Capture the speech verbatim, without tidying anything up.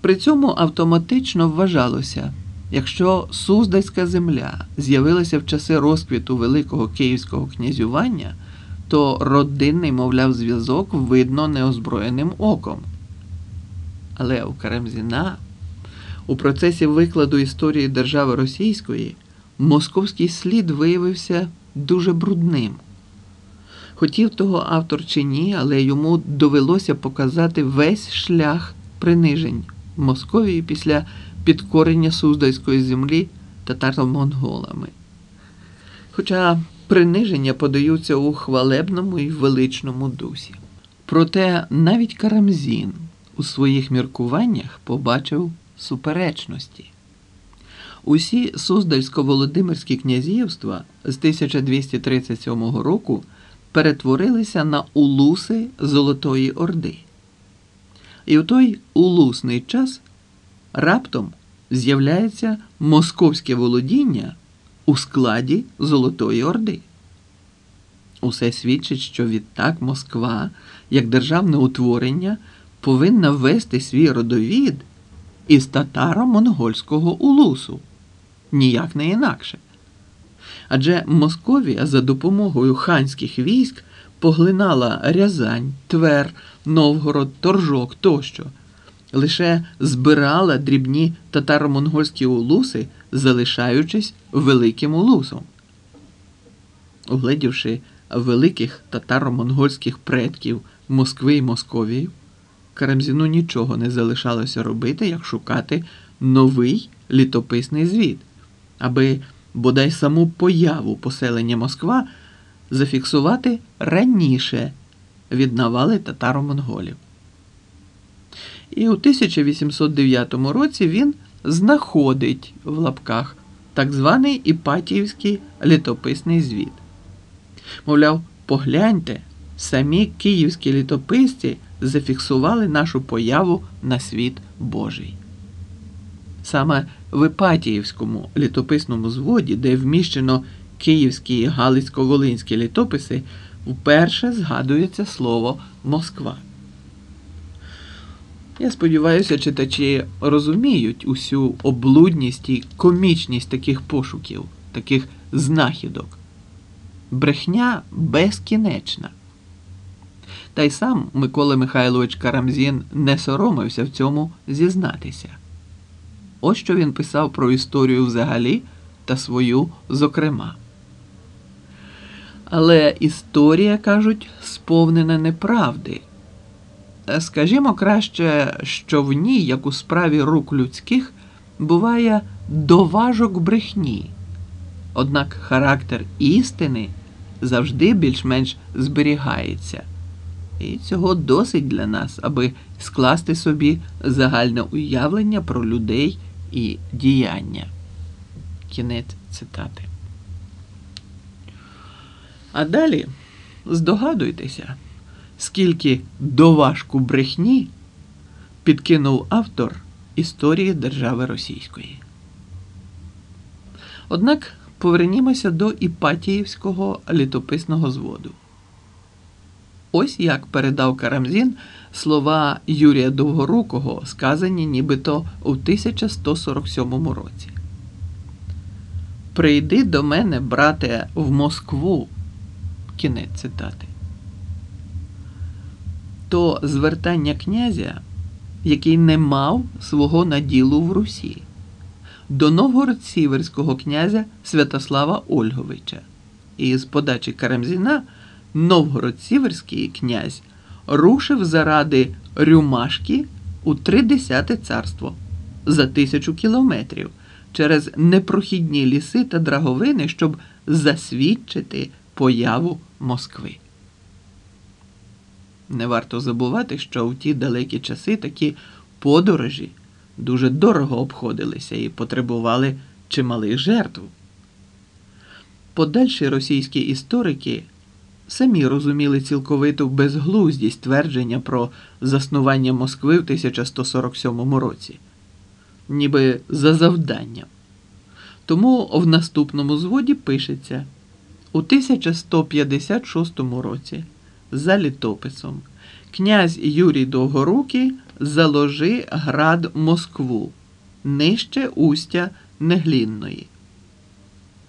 При цьому автоматично вважалося, якщо Суздальська земля з'явилася в часи розквіту Великого Київського князювання, то родинний, мовляв, зв'язок видно неозброєним оком. Але у Карамзіна у процесі викладу історії держави російської московський слід виявився дуже брудним. Хотів того автор чи ні, але йому довелося показати весь шлях принижень Московії після підкорення Суздальської землі татаро-монголами. Хоча приниження подаються у хвалебному і величному дусі. Проте навіть Карамзін у своїх міркуваннях побачив суперечності. Усі Суздальсько-Володимирські князівства з тисяча двісті тридцять сьомого року перетворилися на улуси Золотої Орди. І в той улусний час раптом з'являється московське володіння у складі Золотої Орди. Усе свідчить, що відтак Москва, як державне утворення, повинна вести свій родовід із татаро-монгольського улусу. Ніяк не інакше. Адже Московія за допомогою ханських військ поглинала Рязань, Твер, Новгород, Торжок тощо. Лише збирала дрібні татаро-монгольські улуси, залишаючись великим улусом. Угледівши великих татаро-монгольських предків Москви і Московії, Карамзіну нічого не залишалося робити, як шукати новий літописний звіт, аби бодай саму появу поселення Москва зафіксувати раніше від навали татаро-монголів. І у тисяча вісімсот дев'ятому році він знаходить в лапках так званий Іпатіївський літописний звіт. Мовляв, погляньте, самі київські літописці зафіксували нашу появу на світ Божий. Саме в Іпатіївському літописному зводі, де вміщено київські і галицько-волинські літописи, вперше згадується слово «Москва». Я сподіваюся, читачі розуміють усю облудність і комічність таких пошуків, таких знахідок. Брехня безкінечна. Та й сам Микола Михайлович Карамзін не соромився в цьому зізнатися. Ось що він писав про історію взагалі та свою зокрема. Але історія, кажуть, сповнена неправди. Скажімо краще, що в ній, як у справі рук людських, буває доважок брехні. Однак характер істини завжди більш-менш зберігається. І цього досить для нас, аби скласти собі загальне уявлення про людей і діяння. Кінець цитати. А далі здогадуйтеся, скільки доважку брехні підкинув автор історії держави російської. Однак повернімося до Іпатіївського літописного зводу. Ось як передав Карамзін слова Юрія Довгорукого, сказані нібито у тисяча сто сорок сьомому році. «Прийди до мене, брате, в Москву». Кінець цитати. То звертання князя, який не мав свого наділу в Русі, до новгород-сіверського князя Святослава Ольговича. І з подачі Карамзіна новгород-сіверський князь рушив заради Рюмашки у тридесяте царство за тисячу кілометрів через непрохідні ліси та драговини, щоб засвідчити появу Москви. Не варто забувати, що в ті далекі часи такі подорожі дуже дорого обходилися і потребували чималих жертв. Подальші російські історики самі розуміли цілковиту безглуздість твердження про заснування Москви в тисяча сто сорок сьомому році, ніби за завданням. Тому в наступному зводі пишеться: у тисяча сто п'ятдесят шостому році за літописом князь Юрій Довгорукий заложи град Москву, нижче устя Неглінної.